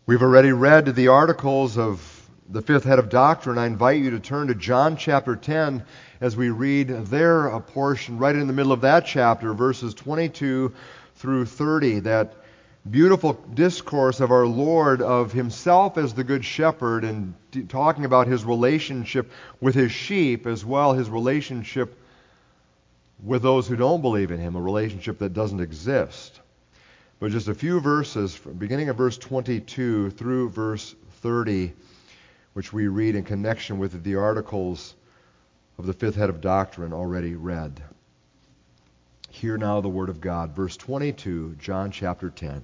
We've already read the articles of the fifth head of doctrine. I invite you to turn to John chapter 10 as we read there a portion right in the middle of that chapter, verses 22 through 30, that beautiful discourse of our Lord of Himself as the Good Shepherd and talking about His relationship with His sheep, as well His relationship with those who don't believe in Him, a relationship that doesn't exist. But just a few verses, beginning of verse 22 through verse 30, which we read in connection with the articles of the fifth head of doctrine already read. Hear now the word of God. Verse 22, John chapter 10.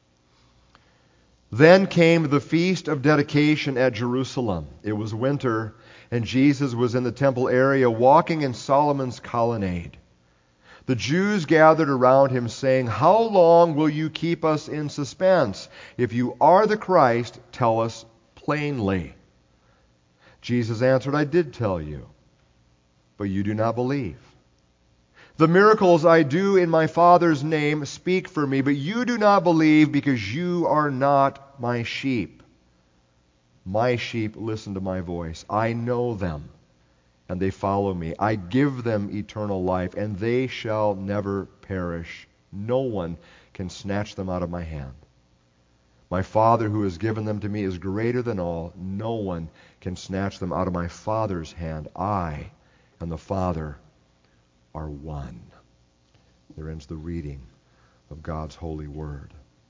Then came the feast of dedication at Jerusalem. It was winter, and Jesus was in the temple area walking in Solomon's colonnade. The Jews gathered around him, saying, "How long will you keep us in suspense? If you are the Christ, tell us plainly." Jesus answered, "I did tell you, but you do not believe. The miracles I do in my Father's name speak for me, but you do not believe because you are not my sheep. My sheep listen to my voice. I know them, and they follow me. I give them eternal life, and they shall never perish. No one can snatch them out of my hand. My Father who has given them to me is greater than all. No one can snatch them out of my Father's hand. I and the Father are one." There ends the reading of God's holy word.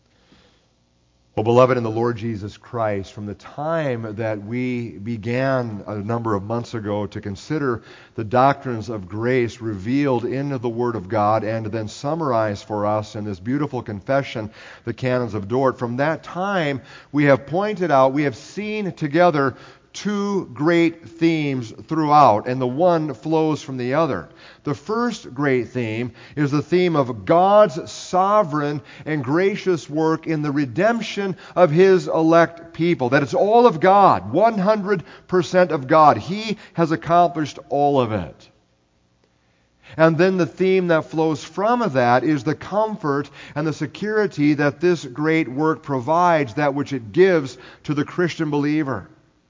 Well, beloved in the Lord Jesus Christ, from the time that we began a number of months ago to consider the doctrines of grace revealed in the Word of God and then summarized for us in this beautiful confession, the Canons of Dort, from that time we have pointed out, we have seen together two great themes throughout, and the one flows from the other. The first great theme is the theme of God's sovereign and gracious work in the redemption of His elect people. That it's all of God, 100% of God. He has accomplished all of it. And then the theme that flows from that is the comfort and the security that this great work provides, that which it gives to the Christian believer.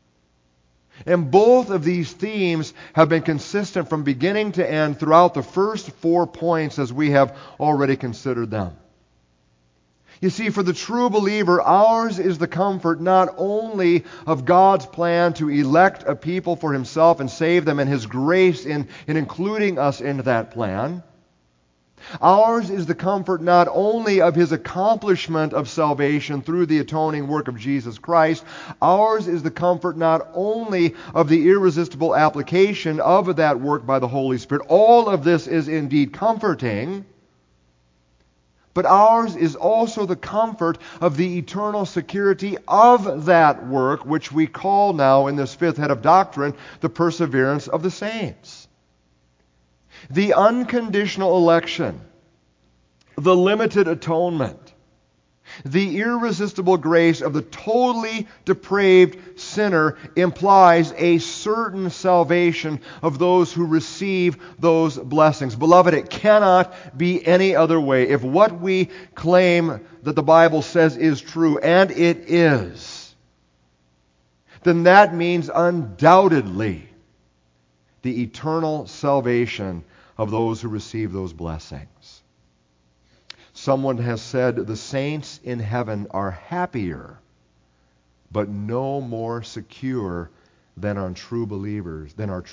And both of these themes have been consistent from beginning to end throughout the first 4 points as we have already considered them. You see, for the true believer, ours is the comfort not only of God's plan to elect a people for Himself and save them, and His grace in including us in that plan. Ours is the comfort not only of His accomplishment of salvation through the atoning work of Jesus Christ. Ours is the comfort not only of the irresistible application of that work by the Holy Spirit. All of this is indeed comforting. But ours is also the comfort of the eternal security of that work, which we call now in this fifth head of doctrine, the perseverance of the saints. The unconditional election, the limited atonement, the irresistible grace of the totally depraved sinner implies a certain salvation of those who receive those blessings. Beloved, it cannot be any other way. If what we claim that the Bible says is true, and it is, then that means undoubtedly the eternal salvation of those who receive those blessings. Someone has said the saints in heaven are happier, but no more secure than our true believers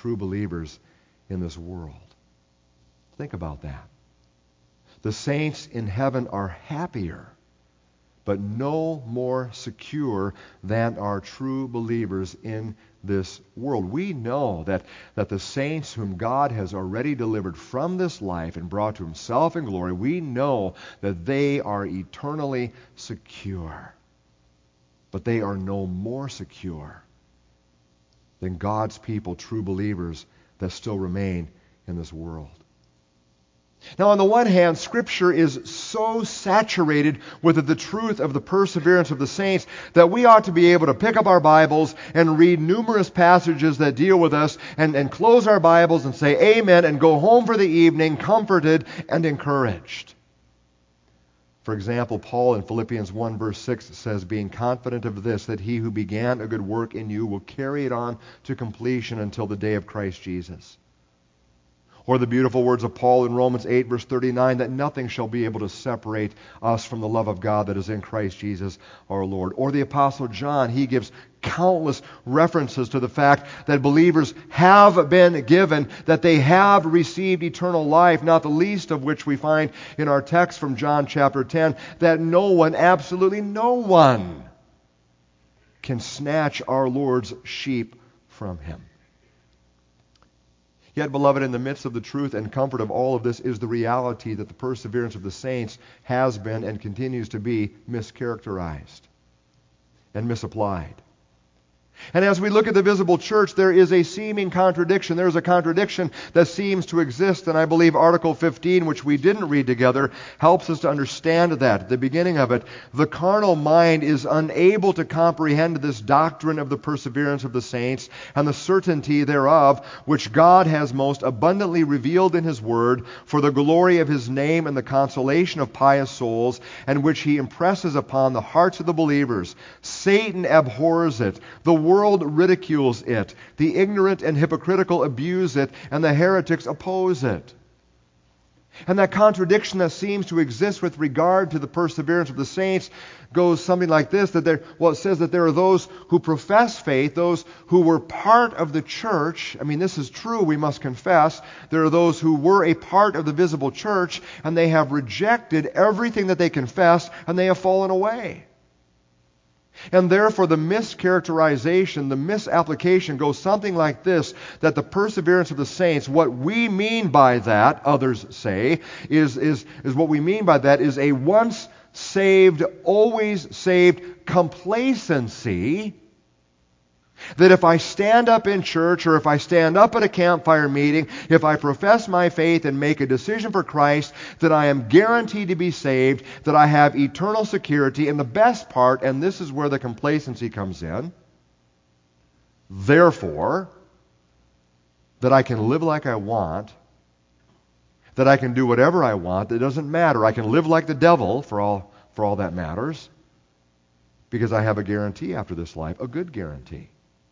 in this world. Think about that. The saints in heaven are happier, but no more secure than our true believers in this world. We know that the saints whom God has already delivered from this life and brought to Himself in glory, we know that they are eternally secure. But they are no more secure than God's people, true believers that still remain in this world. Now, on the one hand, Scripture is so saturated with the truth of the perseverance of the saints that we ought to be able to pick up our Bibles and read numerous passages that deal with us and close our Bibles and say amen and go home for the evening comforted and encouraged. For example, Paul in Philippians 1 verse 6 says, being confident of this, that he who began a good work in you will carry it on to completion until the day of Christ Jesus. Or the beautiful words of Paul in Romans 8 verse 39, that nothing shall be able to separate us from the love of God that is in Christ Jesus our Lord. Or the Apostle John, he gives countless references to the fact that believers have been given, that they have received eternal life, not the least of which we find in our text from John chapter 10, that no one, absolutely no one, can snatch our Lord's sheep from him. Yet, beloved, in the midst of the truth and comfort of all of this is the reality that the perseverance of the saints has been and continues to be mischaracterized and misapplied. And as we look at the visible church, there is a seeming contradiction. There is a contradiction that seems to exist, and I believe Article 15, which we didn't read together, helps us to understand that. At the beginning of it, the carnal mind is unable to comprehend this doctrine of the perseverance of the saints and the certainty thereof, which God has most abundantly revealed in His Word for the glory of His name and the consolation of pious souls, and which He impresses upon the hearts of the believers. Satan abhors it. The world ridicules it. The ignorant and hypocritical abuse it, and the heretics oppose it. And that contradiction that seems to exist with regard to the perseverance of the saints goes something like this, that it says that there are those who profess faith, those who were part of the church. I mean, this is true, we must confess. There are those who were a part of the visible church, and they have rejected everything that they confessed, and they have fallen away. And therefore the mischaracterization, the misapplication goes something like this, that the perseverance of the saints, what we mean by that, others say, is what we mean by that is a once saved, always saved complacency. That if I stand up in church, or if I stand up at a campfire meeting, if I profess my faith and make a decision for Christ, that I am guaranteed to be saved, that I have eternal security. And the best part, and this is where the complacency comes in, therefore, that I can live like I want, that I can do whatever I want, it doesn't matter. I can live like the devil for all that matters, because I have a guarantee after this life, a good guarantee.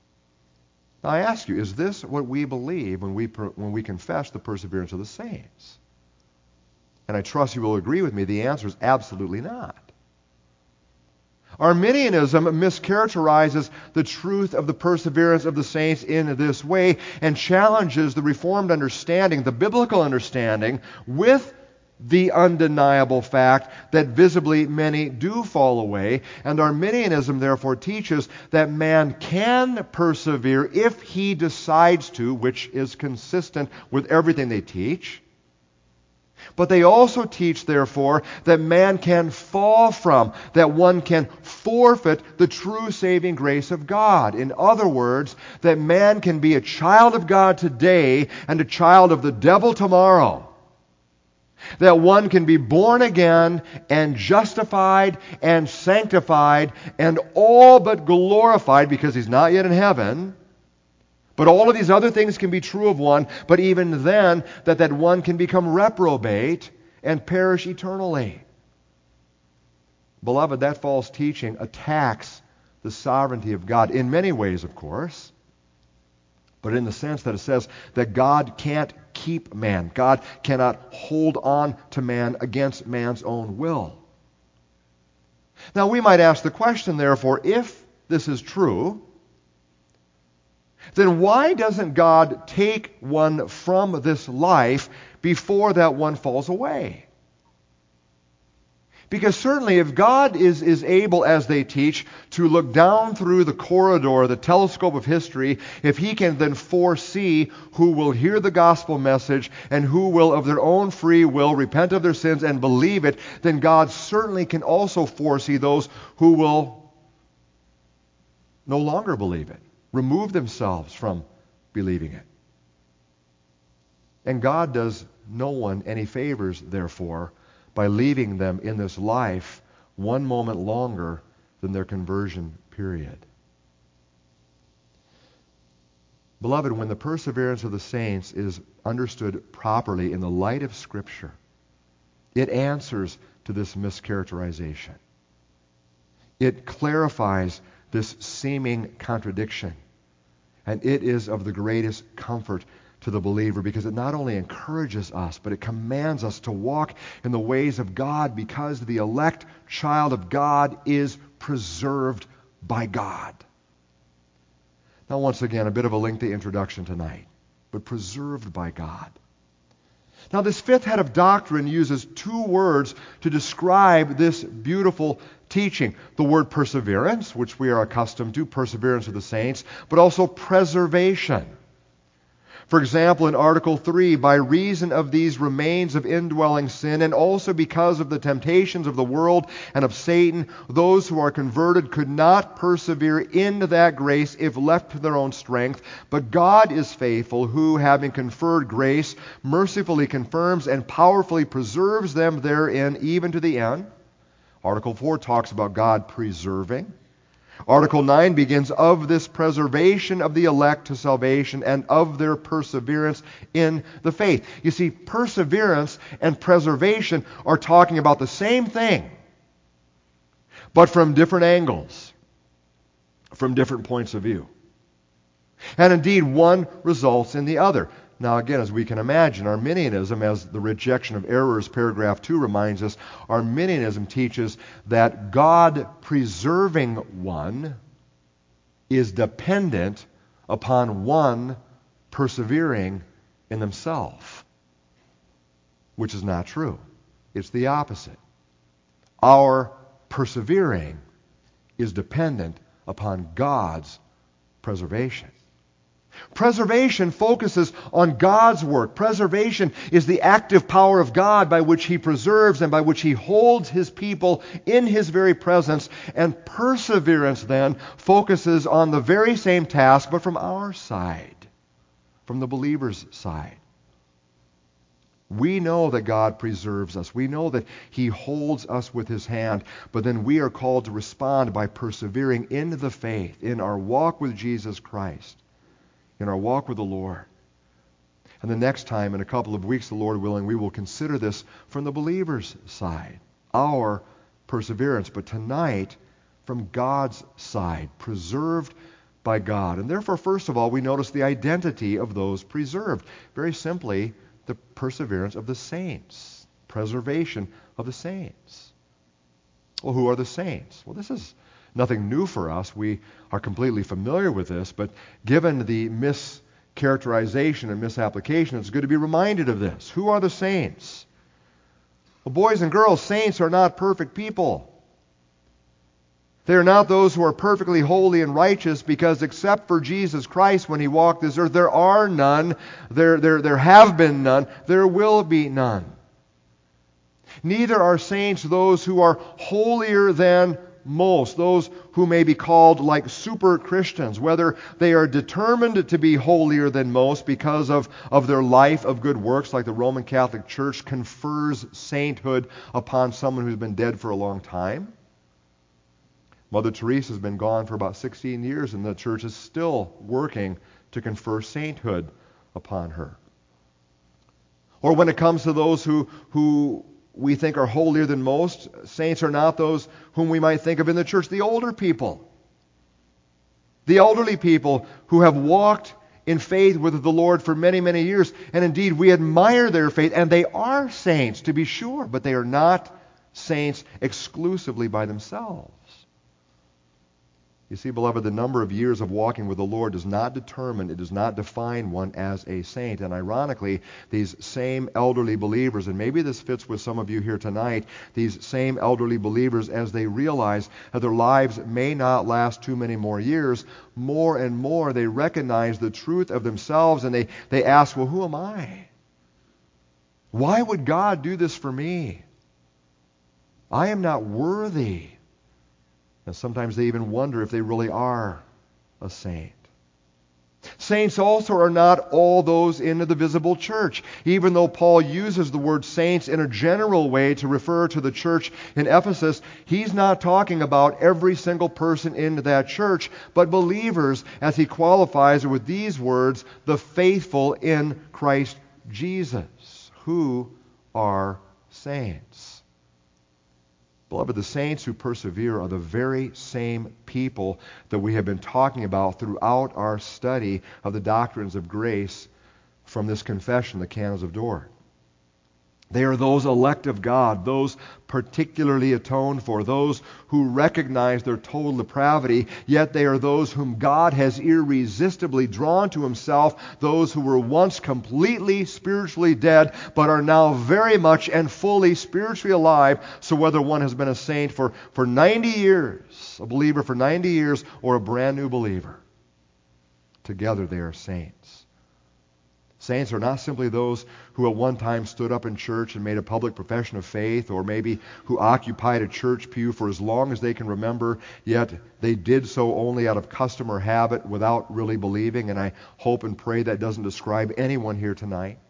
Now I ask you, is this what we believe when we confess the perseverance of the saints? And I trust you will agree with me, the answer is absolutely not. Arminianism mischaracterizes the truth of the perseverance of the saints in this way and challenges the Reformed understanding, the biblical understanding, with the undeniable fact that visibly many do fall away. And Arminianism therefore teaches that man can persevere if he decides to, which is consistent with everything they teach. But they also teach, therefore, that man can fall from, that one can forfeit the true saving grace of God. In other words, that man can be a child of God today and a child of the devil tomorrow. That one can be born again and justified and sanctified and all but glorified, because he's not yet in heaven. But all of these other things can be true of one, but even then, that one can become reprobate and perish eternally. Beloved, that false teaching attacks the sovereignty of God in many ways, of course, but in the sense that it says that God can't keep man. God cannot hold on to man against man's own will. Now we might ask the question, therefore, if this is true, then why doesn't God take one from this life before that one falls away? Because certainly if God is able, as they teach, to look down through the corridor, the telescope of history, if He can then foresee who will hear the gospel message and who will of their own free will repent of their sins and believe it, then God certainly can also foresee those who will no longer believe it, remove themselves from believing it. And God does no one any favors, therefore, by leaving them in this life one moment longer than their conversion period. Beloved, when the perseverance of the saints is understood properly in the light of Scripture, It answers to this mischaracterization. It clarifies this seeming contradiction. And it is of the greatest comfort to the believer because it not only encourages us, but it commands us to walk in the ways of God because the elect child of God is preserved by God. Now, once again, a bit of a lengthy introduction tonight, but preserved by God. Now, this fifth head of doctrine uses two words to describe this beautiful teaching. The word perseverance, which we are accustomed to, perseverance of the saints, but also preservation. For example, in Article 3, by reason of these remains of indwelling sin, and also because of the temptations of the world and of Satan, those who are converted could not persevere in that grace if left to their own strength. But God is faithful, who, having conferred grace, mercifully confirms and powerfully preserves them therein even to the end. Article 4 talks about God preserving. Article 9 begins of this preservation of the elect to salvation and of their perseverance in the faith. You see, perseverance and preservation are talking about the same thing, but from different angles, from different points of view. And indeed, one results in the other. Now again, as we can imagine, Arminianism, as the rejection of errors, paragraph 2 reminds us, Arminianism teaches that God preserving one is dependent upon one persevering in themselves, which is not true. It's the opposite. Our persevering is dependent upon God's preservation. Preservation focuses on God's work. Preservation is the active power of God by which He preserves and by which He holds His people in His very presence. And perseverance then focuses on the very same task, but from our side, from the believer's side. We know that God preserves us. We know that He holds us with His hand, but then we are called to respond by persevering in the faith, in our walk with Jesus Christ, in our walk with the Lord. And the next time, in a couple of weeks, the Lord willing, we will consider this from the believer's side, our perseverance. But tonight, from God's side, preserved by God. And therefore, first of all, we notice the identity of those preserved. Very simply, the perseverance of the saints, preservation of the saints. Well, who are the saints? Well, this is nothing new for us. We are completely familiar with this, but given the mischaracterization and misapplication, it's good to be reminded of this. Who are the saints? Well, boys and girls, saints are not perfect people. They are not those who are perfectly holy and righteous, because except for Jesus Christ when He walked this earth, there are none, there have been none, there will be none. Neither are saints those who are holier than most, those who may be called like super Christians, whether they are determined to be holier than most because of their life of good works, like the Roman Catholic Church confers sainthood upon someone who's been dead for a long time. Mother Teresa has been gone for about 16 years, and the Church is still working to confer sainthood upon her. Or when it comes to those who we think are holier than most, saints are not those whom we might think of in the church, the older people. The elderly people who have walked in faith with the Lord for many, many years. And indeed, we admire their faith, and they are saints, to be sure, but they are not saints exclusively by themselves. You see, beloved, the number of years of walking with the Lord does not determine, it does not define one as a saint. And ironically, these same elderly believers, and maybe this fits with some of you here tonight, these same elderly believers, as they realize that their lives may not last too many more years, more and more they recognize the truth of themselves, and they ask, well, who am I? Why would God do this for me? I am not worthy. And sometimes they even wonder if they really are a saint. Saints also are not all those in the visible church. Even though Paul uses the word saints in a general way to refer to the church in Ephesus, he's not talking about every single person in that church, but believers, as he qualifies with these words, the faithful in Christ Jesus, who are saints. Beloved, the saints who persevere are the very same people that we have been talking about throughout our study of the doctrines of grace from this confession, the Canons of Dort. They are those elect of God, those particularly atoned for, those who recognize their total depravity, yet they are those whom God has irresistibly drawn to Himself, those who were once completely spiritually dead, but are now very much and fully spiritually alive. So whether one has been a saint for 90 years, a believer for 90 years, or a brand new believer, together they are saints. Saints are not simply those who at one time stood up in church and made a public profession of faith, or maybe who occupied a church pew for as long as they can remember, yet they did so only out of custom or habit without really believing, and I hope and pray that doesn't describe anyone here tonight.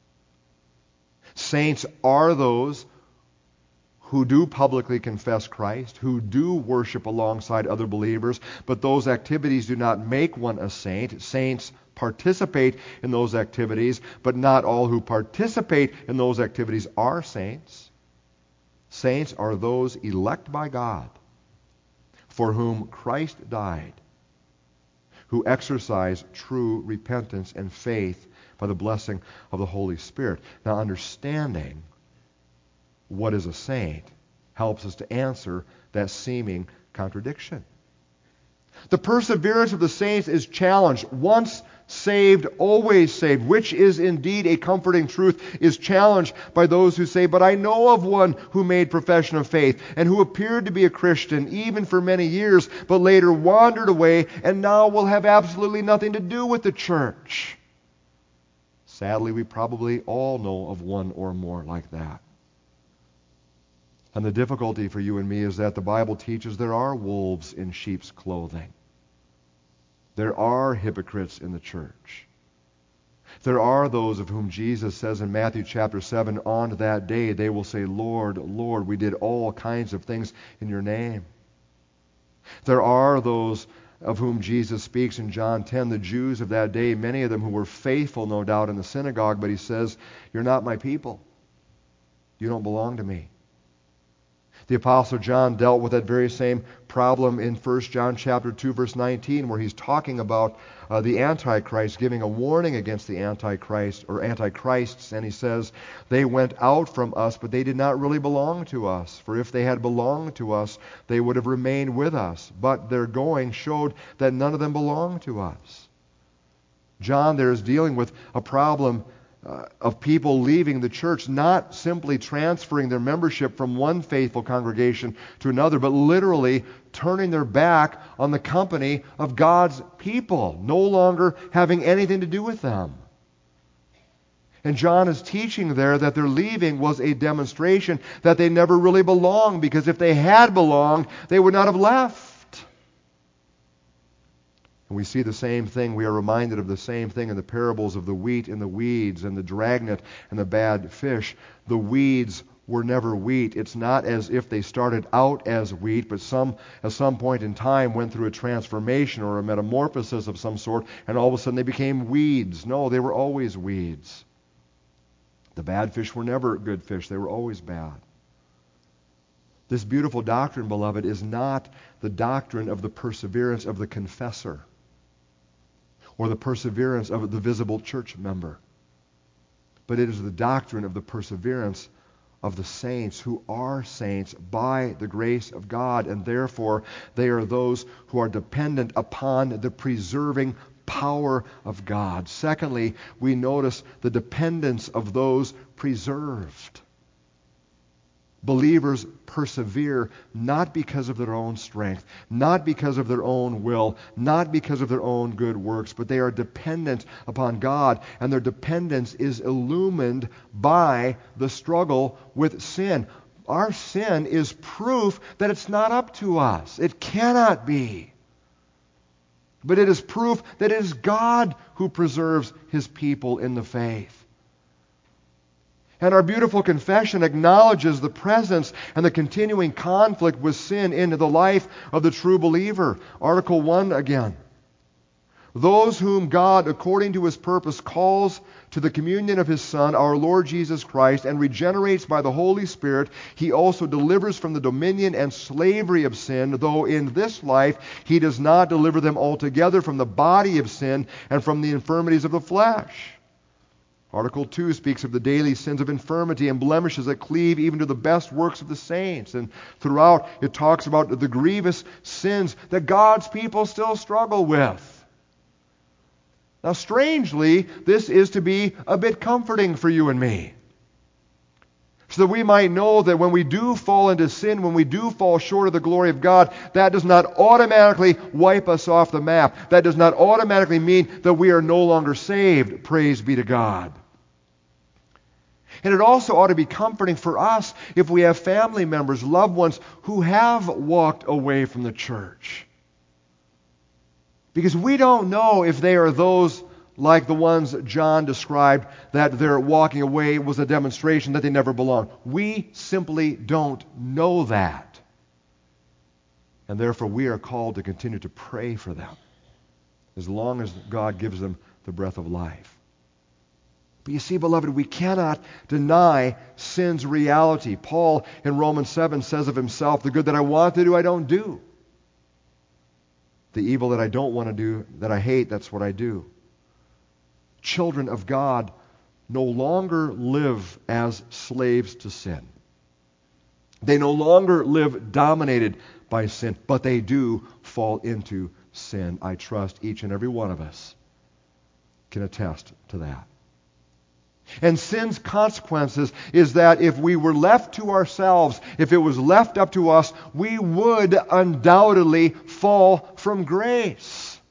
Saints are those who do publicly confess Christ, who do worship alongside other believers, but those activities do not make one a saint. Saints participate in those activities, but not all who participate in those activities are saints. Saints are those elect by God, for whom Christ died, who exercise true repentance and faith by the blessing of the Holy Spirit. Now, understanding what is a saint helps us to answer that seeming contradiction. The perseverance of the saints is challenged. Once saved, always saved, which is indeed a comforting truth, is challenged by those who say, but I know of one who made profession of faith and who appeared to be a Christian even for many years, but later wandered away and now will have absolutely nothing to do with the church. Sadly, we probably all know of one or more like that. And the difficulty for you and me is that the Bible teaches there are wolves in sheep's clothing. There are hypocrites in the church. There are those of whom Jesus says in Matthew chapter 7, on that day they will say, Lord, Lord, we did all kinds of things in your name. There are those of whom Jesus speaks in John 10, the Jews of that day, many of them who were faithful, no doubt, in the synagogue, but he says, you're not my people. You don't belong to me. The Apostle John dealt with that very same problem in 1 John chapter 2, verse 19, where he's talking about the Antichrist, giving a warning against the Antichrist or Antichrists, and he says, they went out from us, but they did not really belong to us. For if they had belonged to us, they would have remained with us. But their going showed that none of them belonged to us. John there is dealing with a problem of people leaving the church, not simply transferring their membership from one faithful congregation to another, but literally turning their back on the company of God's people, no longer having anything to do with them. And John is teaching there that their leaving was a demonstration that they never really belonged, because if they had belonged, they would not have left. And we see the same thing, we are reminded of the same thing in the parables of the wheat and the weeds and the dragnet and the bad fish. The weeds were never wheat. It's not as if they started out as wheat, but at some point in time went through a transformation or a metamorphosis of some sort, and all of a sudden they became weeds. No, they were always weeds. The bad fish were never good fish. They were always bad. This beautiful doctrine, beloved, is not the doctrine of the perseverance of the confessor or the perseverance of the visible church member, but it is the doctrine of the perseverance of the saints, who are saints by the grace of God, and therefore they are those who are dependent upon the preserving power of God. Secondly, we notice the dependence of those preserved. Believers persevere not because of their own strength, not because of their own will, not because of their own good works, but they are dependent upon God, and their dependence is illumined by the struggle with sin. Our sin is proof that it's not up to us. It cannot be. But it is proof that it is God who preserves His people in the faith. And our beautiful confession acknowledges the presence and the continuing conflict with sin in the life of the true believer. Article 1 again. Those whom God, according to his purpose, calls to the communion of his Son, our Lord Jesus Christ, and regenerates by the Holy Spirit, he also delivers from the dominion and slavery of sin, though in this life he does not deliver them altogether from the body of sin and from the infirmities of the flesh. Article 2 speaks of the daily sins of infirmity and blemishes that cleave even to the best works of the saints. And throughout it talks about the grievous sins that God's people still struggle with. Now, strangely, this is to be a bit comforting for you and me. So that we might know that when we do fall into sin, when we do fall short of the glory of God, that does not automatically wipe us off the map. That does not automatically mean that we are no longer saved. Praise be to God. And it also ought to be comforting for us if we have family members, loved ones who have walked away from the church. Because we don't know if they are those like the ones John described, that their walking away was a demonstration that they never belonged. We simply don't know that. And therefore we are called to continue to pray for them as long as God gives them the breath of life. But you see, beloved, we cannot deny sin's reality. Paul in Romans 7 says of himself, the good that I want to do, I don't do. The evil that I don't want to do, that I hate, that's what I do. Children of God no longer live as slaves to sin. They no longer live dominated by sin, but they do fall into sin. I trust each and every one of us can attest to that. And sin's consequences is that if we were left to ourselves, if it was left up to us, we would undoubtedly fall from grace.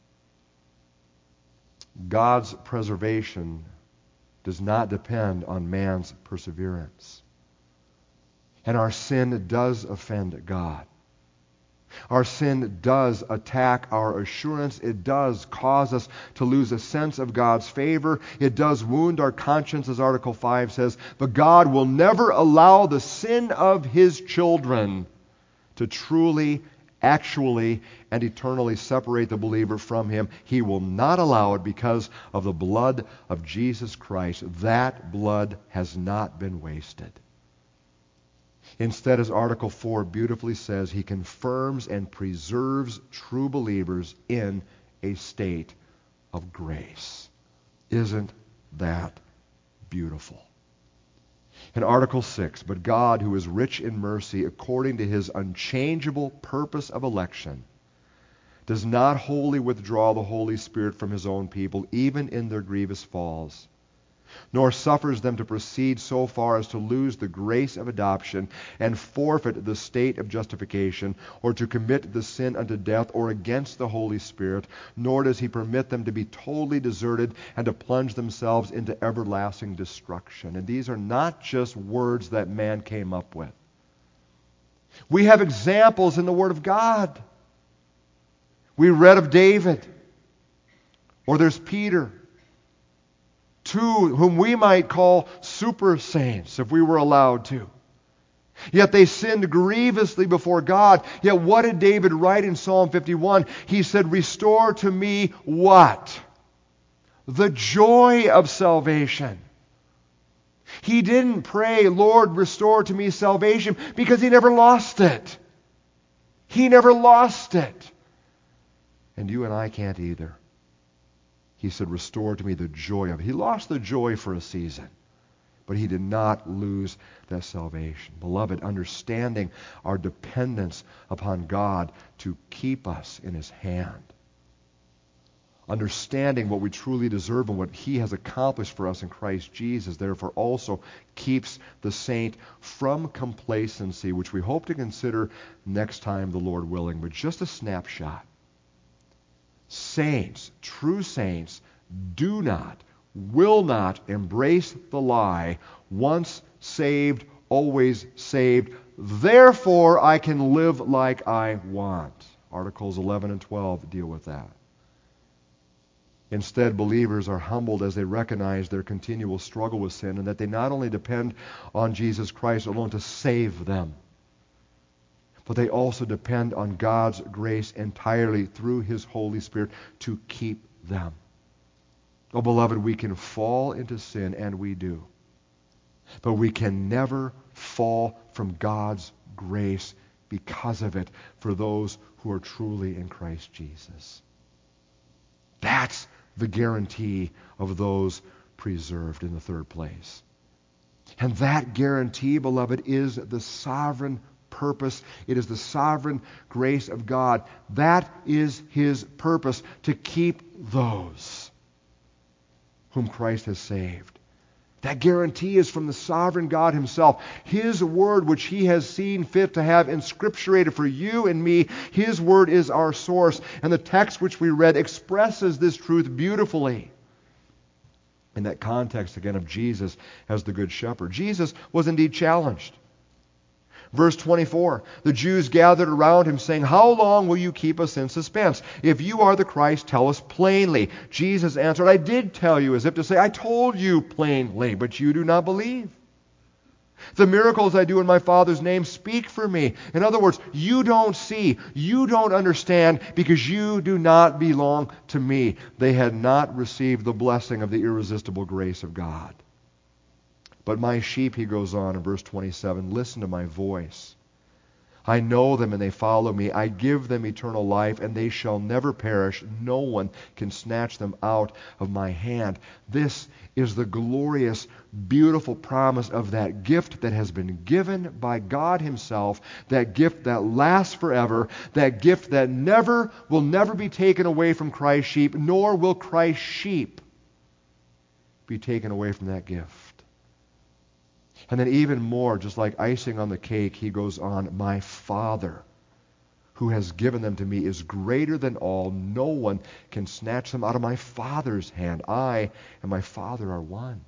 God's preservation does not depend on man's perseverance. And our sin does offend God. Our sin does attack our assurance. It does cause us to lose a sense of God's favor. It does wound our conscience, as Article 5 says. But God will never allow the sin of his children to truly, actually, and eternally separate the believer from him. He will not allow it because of the blood of Jesus Christ. That blood has not been wasted. Instead, as Article 4 beautifully says, he confirms and preserves true believers in a state of grace. Isn't that beautiful? In Article 6, but God, who is rich in mercy, according to his unchangeable purpose of election, does not wholly withdraw the Holy Spirit from his own people, even in their grievous falls, nor suffers them to proceed so far as to lose the grace of adoption and forfeit the state of justification, or to commit the sin unto death or against the Holy Spirit, nor does he permit them to be totally deserted and to plunge themselves into everlasting destruction. And these are not just words that man came up with. We have examples in the Word of God. We read of David, or there's Peter, two whom we might call super saints if we were allowed to. Yet they sinned grievously before God. Yet what did David write in Psalm 51? He said, restore to me what? The joy of salvation. He didn't pray, Lord, restore to me salvation, because he never lost it. He never lost it. And you and I can't either. He said, restore to me the joy of it. He lost the joy for a season, but he did not lose that salvation. Beloved, understanding our dependence upon God to keep us in his hand, understanding what we truly deserve and what he has accomplished for us in Christ Jesus, therefore also keeps the saint from complacency, which we hope to consider next time, the Lord willing. But just a snapshot. Saints, true saints, do not, will not embrace the lie, once saved, always saved, therefore I can live like I want. Articles 11 and 12 deal with that. Instead, believers are humbled as they recognize their continual struggle with sin, and that they not only depend on Jesus Christ alone to save them, but they also depend on God's grace entirely through His Holy Spirit to keep them. Oh, beloved, we can fall into sin, and we do. But we can never fall from God's grace because of it for those who are truly in Christ Jesus. That's the guarantee of those preserved in the third place. And that guarantee, beloved, is the sovereign purpose. It is the sovereign grace of God. That is His purpose, to keep those whom Christ has saved. That guarantee is from the sovereign God Himself. His Word, which He has seen fit to have inscripturated for you and me, His Word is our source. And the text which we read expresses this truth beautifully. In that context, again, of Jesus as the Good Shepherd. Jesus was indeed challenged. Verse 24, the Jews gathered around Him, saying, "How long will you keep us in suspense? If you are the Christ, tell us plainly." Jesus answered, "I did tell you," as if to say, "I told you plainly, but you do not believe. The miracles I do in my Father's name speak for me." In other words, you don't see, you don't understand, because you do not belong to me. They had not received the blessing of the irresistible grace of God. "But my sheep," He goes on in verse 27, "listen to my voice. I know them and they follow me. I give them eternal life and they shall never perish. No one can snatch them out of my hand." This is the glorious, beautiful promise of that gift that has been given by God Himself, that gift that lasts forever, that gift that will never be taken away from Christ's sheep, nor will Christ's sheep be taken away from that gift. And then even more, just like icing on the cake, He goes on, "My Father, who has given them to me, is greater than all. No one can snatch them out of my Father's hand. I and my Father are one."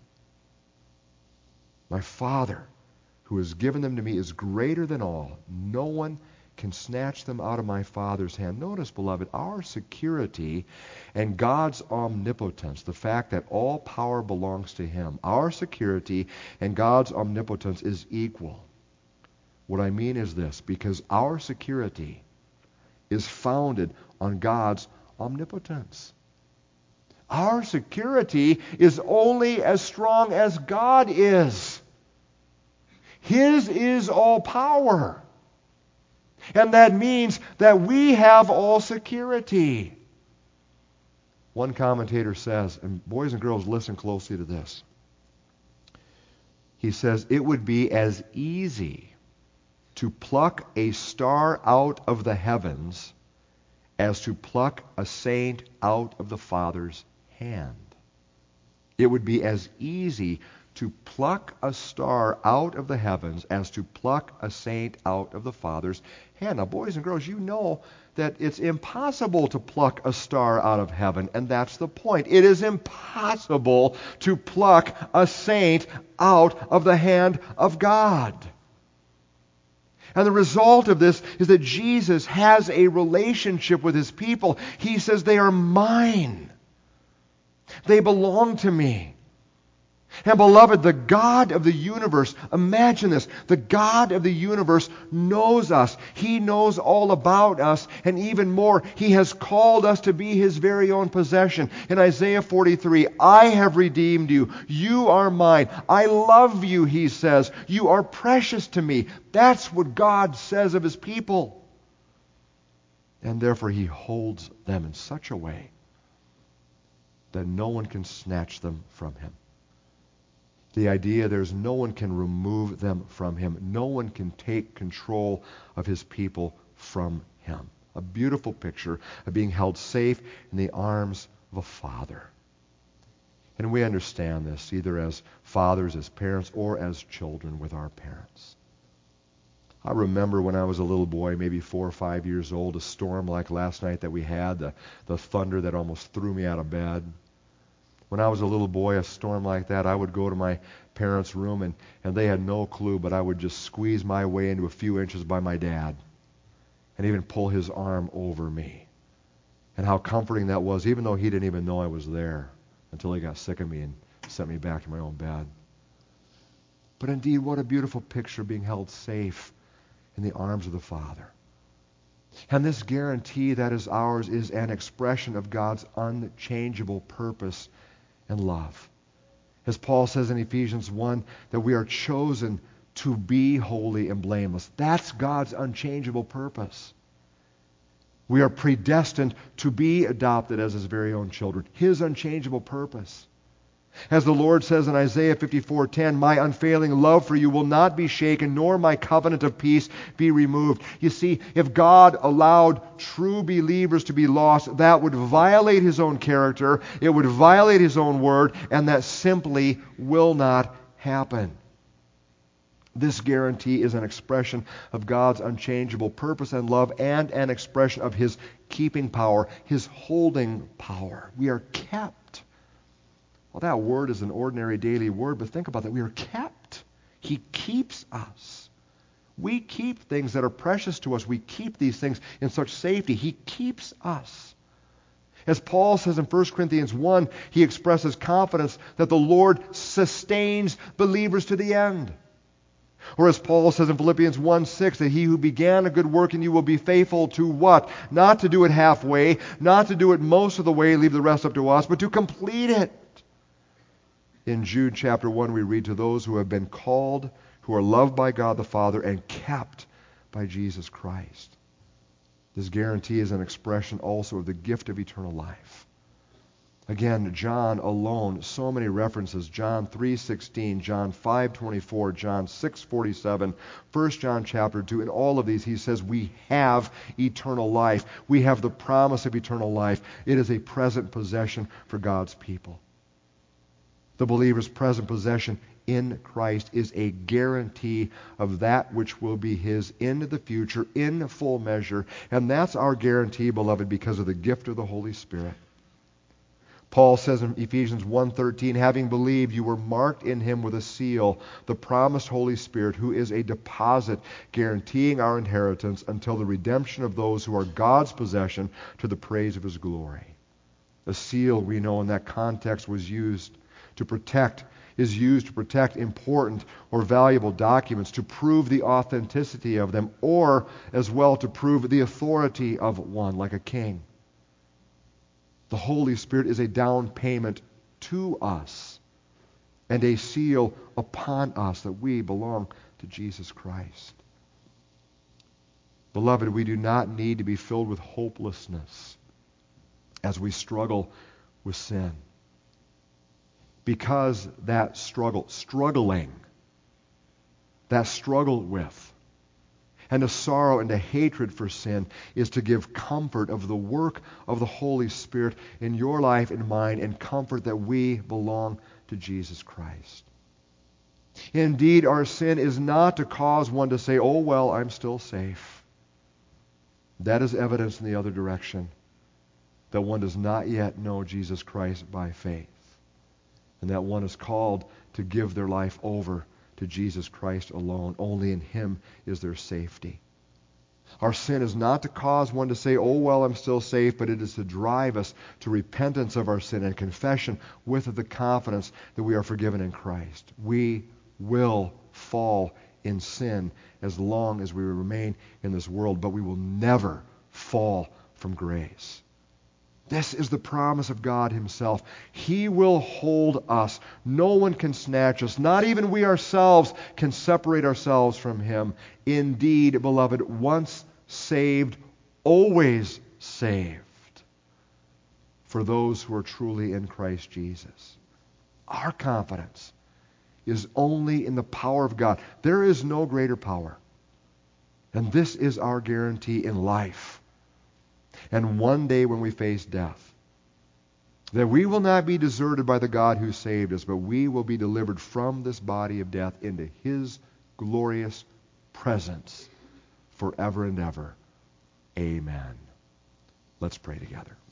My Father, who has given them to me, is greater than all. No one can snatch them out of my Father's hand. Notice, beloved, our security and God's omnipotence, the fact that all power belongs to Him, our security and God's omnipotence is equal. What I mean is this: because our security is founded on God's omnipotence. Our security is only as strong as God is. His is all power. And that means that we have all security. One commentator says, and boys and girls, listen closely to this. He says, "It would be as easy to pluck a star out of the heavens as to pluck a saint out of the Father's hand." It would be as easy to pluck a star out of the heavens as to pluck a saint out of the Father's hand. Now, boys and girls, you know that it's impossible to pluck a star out of heaven, and that's the point. It is impossible to pluck a saint out of the hand of God. And the result of this is that Jesus has a relationship with His people. He says, "They are mine. They belong to me." And beloved, the God of the universe, imagine this, the God of the universe knows us. He knows all about us, and even more, He has called us to be His very own possession. In Isaiah 43, "I have redeemed you. You are mine. I love you," He says. "You are precious to me." That's what God says of His people. And therefore He holds them in such a way that no one can snatch them from Him. The idea there's no one can remove them from Him. No one can take control of His people from Him. A beautiful picture of being held safe in the arms of a Father. And we understand this either as fathers, as parents, or as children with our parents. I remember when I was a little boy, maybe 4 or 5 years old, a storm like last night that we had, the thunder that almost threw me out of bed. When I was a little boy, a storm like that, I would go to my parents' room, and they had no clue, but I would just squeeze my way into a few inches by my dad and even pull his arm over me. And how comforting that was, even though he didn't even know I was there until he got sick of me and sent me back to my own bed. But indeed, what a beautiful picture, being held safe in the arms of the Father. And this guarantee that is ours is an expression of God's unchangeable purpose and love. As Paul says in Ephesians 1, that we are chosen to be holy and blameless. That's God's unchangeable purpose. We are predestined to be adopted as His very own children. His unchangeable purpose. As the Lord says in Isaiah 54:10, my unfailing love for you will not be shaken, nor my covenant of peace be removed. You see, if God allowed true believers to be lost, that would violate His own character, it would violate His own word, and that simply will not happen. This guarantee is an expression of God's unchangeable purpose and love, and an expression of His keeping power, His holding power. We are kept. Well, that word is an ordinary daily word, but think about that. We are kept. He keeps us. We keep things that are precious to us. We keep these things in such safety. He keeps us. As Paul says in 1 Corinthians 1, he expresses confidence that the Lord sustains believers to the end. Or as Paul says in Philippians 1:6, that he who began a good work in you will be faithful to what? Not to do it halfway, not to do it most of the way, leave the rest up to us, but to complete it. In Jude chapter 1, we read, to those who have been called, who are loved by God the Father, and kept by Jesus Christ. This guarantee is an expression also of the gift of eternal life. Again, John alone, so many references. John 3:16, John 5:24, John 6:47, 1 John chapter 2. In all of these, he says we have eternal life. We have the promise of eternal life. It is a present possession for God's people. The believer's present possession in Christ is a guarantee of that which will be his in the future in full measure. And that's our guarantee, beloved, because of the gift of the Holy Spirit. Paul says in Ephesians 1:13, having believed, you were marked in Him with a seal, the promised Holy Spirit, who is a deposit guaranteeing our inheritance until the redemption of those who are God's possession to the praise of His glory. A seal, we know in that context, is used to protect important or valuable documents, to prove the authenticity of them, or as well to prove the authority of one, like a king. The Holy Spirit is a down payment to us and a seal upon us that we belong to Jesus Christ. Beloved, we do not need to be filled with hopelessness as we struggle with sin. Because that struggle with, and a sorrow and a hatred for sin is to give comfort of the work of the Holy Spirit in your life and mine, and comfort that we belong to Jesus Christ. Indeed, our sin is not to cause one to say, oh, well, I'm still safe. That is evidence in the other direction, that one does not yet know Jesus Christ by faith, and that one is called to give their life over to Jesus Christ alone. Only in Him is there safety. Our sin is not to cause one to say, oh, well, I'm still safe, but it is to drive us to repentance of our sin and confession with the confidence that we are forgiven in Christ. We will fall in sin as long as we remain in this world, but we will never fall from grace. This is the promise of God Himself. He will hold us. No one can snatch us. Not even we ourselves can separate ourselves from Him. Indeed, beloved, once saved, always saved for those who are truly in Christ Jesus. Our confidence is only in the power of God. There is no greater power. And this is our guarantee in life. And one day when we face death, that we will not be deserted by the God who saved us, but we will be delivered from this body of death into His glorious presence forever and ever. Amen. Let's pray together.